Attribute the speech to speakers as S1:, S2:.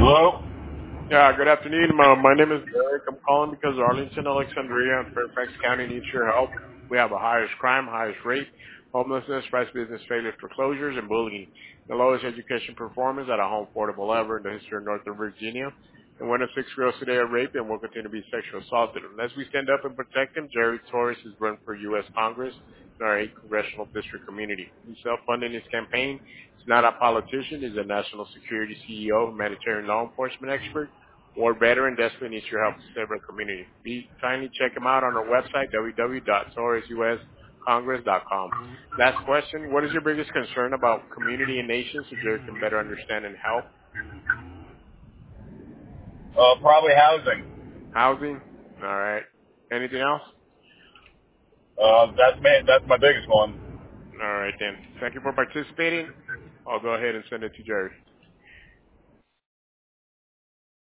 S1: Hello?
S2: Yeah, good afternoon. My name is Derek. I'm calling because Arlington, Alexandria, and Fairfax County need your help. We have the highest crime, highest rate, homelessness, price business failure, foreclosures, and bullying. The lowest education performance at a home affordable ever in the history of Northern Virginia. And one of 6 girls today are raped and will continue to be sexually assaulted. Unless we stand up and protect them, Jerry Torres is running for U.S. Congress in our 8th congressional district community. He's self-funding his campaign. He's not a politician. He's a national security CEO, humanitarian law enforcement expert, war veteran, desperately needs your help to save our community. Kindly check him out on our website, www.torresuscongress.com. Last question, what is your biggest concern about community and nation so Jerry can better understand and help?
S1: Probably housing.
S2: Housing? All right. Anything else?
S1: That's my biggest one.
S2: All right, then. Thank you for participating. I'll go ahead and send it to Jerry.